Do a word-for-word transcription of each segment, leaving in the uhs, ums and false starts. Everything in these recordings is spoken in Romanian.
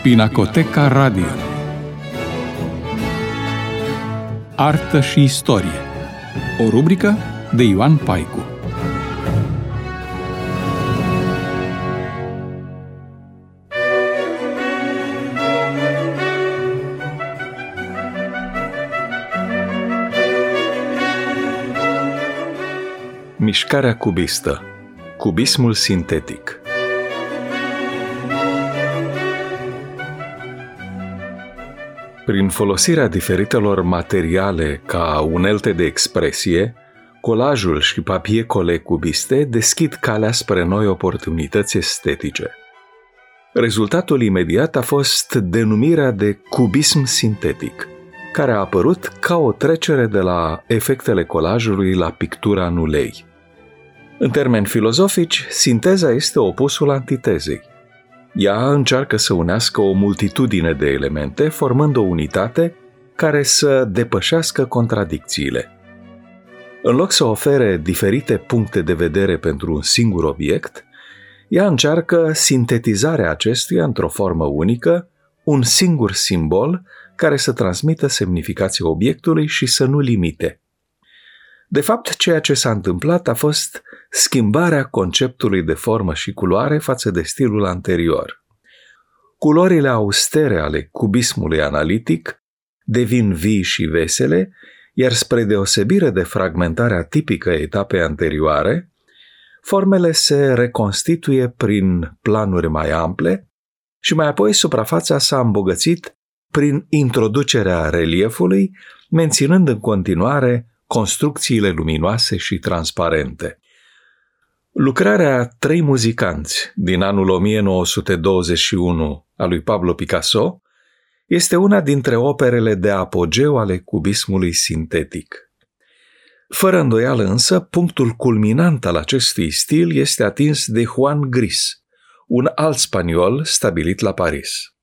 Pinacoteca Radio. Artă și istorie. O rubrică de Ioan Paicu. Mișcarea cubistă. Cubismul sintetic. Prin folosirea diferitelor materiale ca unelte de expresie, colajul și papier-colé cubiste deschid calea spre noi oportunități estetice. Rezultatul imediat a fost denumirea de cubism sintetic, care a apărut ca o trecere de la efectele colajului la pictura în ulei. În termeni filozofici, sinteza este opusul antitezei. Ea încearcă să unească o multitudine de elemente, formând o unitate care să depășească contradicțiile. În loc să ofere diferite puncte de vedere pentru un singur obiect, ea încearcă sintetizarea acestuia într-o formă unică, un singur simbol care să transmită semnificația obiectului și să nu limite. De fapt, ceea ce s-a întâmplat a fost schimbarea conceptului de formă și culoare față de stilul anterior. Culorile austere ale cubismului analitic devin vii și vesele, iar spre deosebire de fragmentarea tipică etapei anterioare, formele se reconstituie prin planuri mai ample și mai apoi suprafața s-a îmbogățit prin introducerea reliefului, menținând în continuare construcțiile luminoase și transparente. Lucrarea Trei muzicanți din anul o mie nouă sute douăzeci și unu a lui Pablo Picasso este una dintre operele de apogeu ale cubismului sintetic. Fără îndoială însă, punctul culminant al acestui stil este atins de Juan Gris, un alt spaniol stabilit la Paris.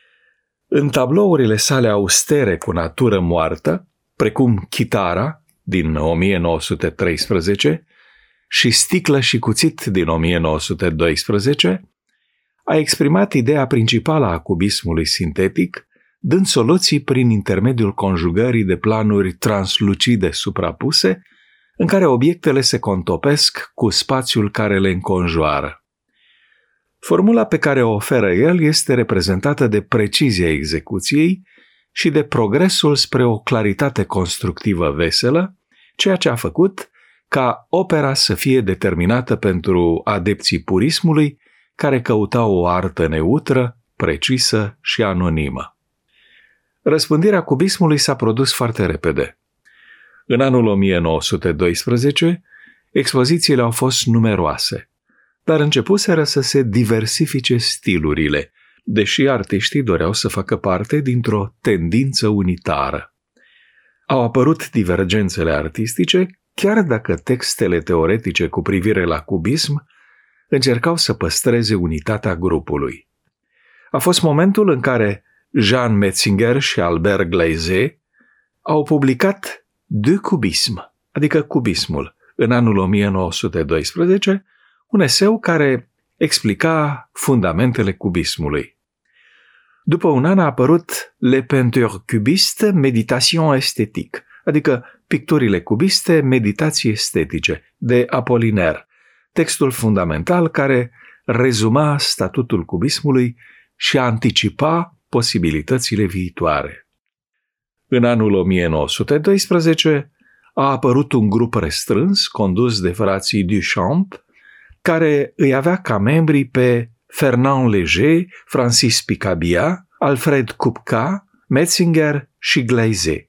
În tablourile sale austere cu natură moartă, precum Chitara din o mie nouă sute treisprezece și Sticlă și cuțit din o mie nouă sute doisprezece, a exprimat ideea principală a cubismului sintetic, dând soluții prin intermediul conjugării de planuri translucide suprapuse, în care obiectele se contopesc cu spațiul care le înconjoară. Formula pe care o oferă el este reprezentată de precizia execuției și de progresul spre o claritate constructivă veselă, ceea ce a făcut ca opera să fie determinată pentru adepții purismului care căutau o artă neutră, precisă și anonimă. Răspândirea cubismului s-a produs foarte repede. În anul o mie nouă sute doisprezece, expozițiile au fost numeroase, dar începuseră să se diversifice stilurile, deși artiștii doreau să facă parte dintr-o tendință unitară. Au apărut divergențele artistice, chiar dacă textele teoretice cu privire la cubism încercau să păstreze unitatea grupului. A fost momentul în care Jean Metzinger și Albert Glaise au publicat De cubism, adică cubismul, în anul o mie nouă sute doisprezece, un eseu care explica fundamentele cubismului. După un an a apărut Les peintures cubistes, méditation esthétique, adică picturile cubiste, meditații estetice, de Apollinaire, textul fundamental care rezuma statutul cubismului și anticipa posibilitățile viitoare. În anul o mie nouă sute doisprezece a apărut un grup restrâns condus de frații Duchamp, care îi avea ca membri pe Fernand Léger, Francis Picabia, Alfred Kupka, Metzinger și Glaise.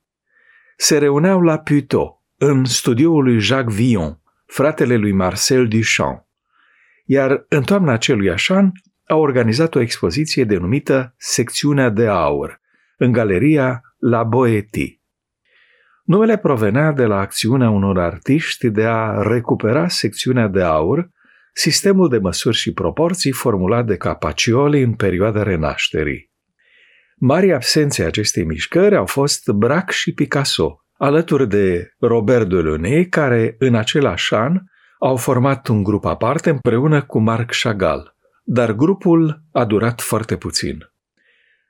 Se reuneau la Puteaux, în studioul lui Jacques Villon, fratele lui Marcel Duchamp, iar în toamna aceluiași an au organizat o expoziție denumită Secțiunea de Aur, în galeria La Boétie. Numele provenea de la acțiunea unor artiști de a recupera secțiunea de aur, sistemul de măsuri și proporții formulat de Capaccioli în perioada Renașterii. Mari absențe acestei mișcări au fost Braque și Picasso, alături de Robert Delaunay, care în același an au format un grup aparte împreună cu Marc Chagall, dar grupul a durat foarte puțin.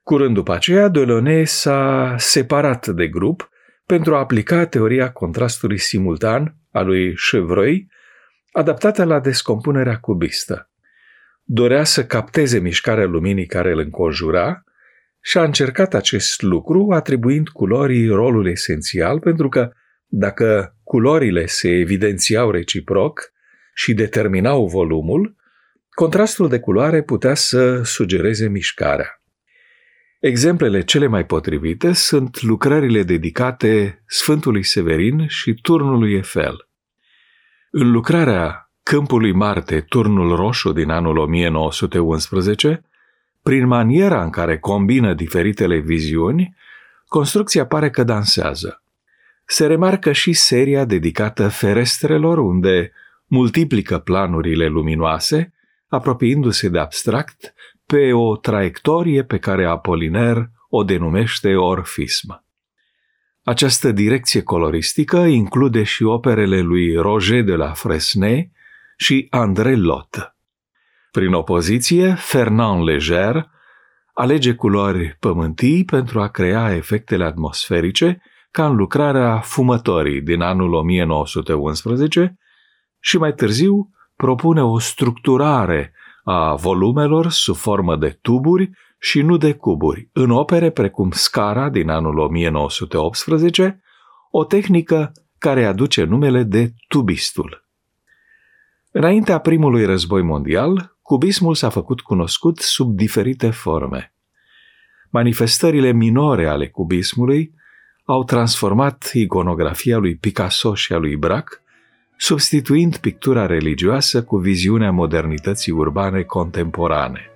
Curând după aceea, Delaunay s-a separat de grup pentru a aplica teoria contrastului simultan a lui Chevreuil, adaptată la descompunerea cubistă. Dorea să capteze mișcarea luminii care îl înconjura și a încercat acest lucru atribuind culorii rolul esențial, pentru că dacă culorile se evidențiau reciproc și determinau volumul, contrastul de culoare putea să sugereze mișcarea. Exemplele cele mai potrivite sunt lucrările dedicate Sfântului Severin și Turnului Eiffel. În lucrarea Câmpului Marte, Turnul Roșu din anul o mie nouă sute unsprezece, prin maniera în care combină diferitele viziuni, construcția pare că dansează. Se remarcă și seria dedicată ferestrelor, unde multiplică planurile luminoase, apropiindu-se de abstract, pe o traiectorie pe care Apollinaire o denumește orfism. Această direcție coloristică include și operele lui Roger de la Fresnay și André Lotte. Prin opoziție, Fernand Léger alege culori pământii pentru a crea efectele atmosferice, ca în lucrarea Fumătorii din anul o mie nouă sute unsprezece, și mai târziu propune o structurare a volumelor sub formă de tuburi și nu de cuburi, în opere precum Scara din anul o mie nouă sute optsprezece, o tehnică care aduce numele de tubistul. Înaintea primului război mondial, cubismul s-a făcut cunoscut sub diferite forme. Manifestările minore ale cubismului au transformat iconografia lui Picasso și a lui Braque, substituind pictura religioasă cu viziunea modernității urbane contemporane.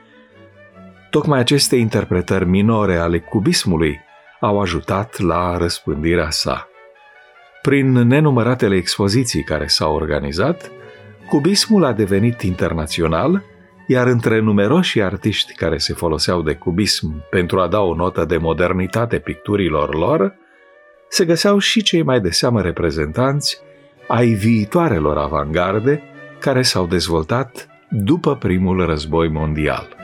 Tocmai aceste interpretări minore ale cubismului au ajutat la răspândirea sa. Prin nenumăratele expoziții care s-au organizat, cubismul a devenit internațional, iar între numeroșii artiști care se foloseau de cubism pentru a da o notă de modernitate picturilor lor, se găseau și cei mai de seamă reprezentanți ai viitoarelor avangarde care s-au dezvoltat după primul război mondial.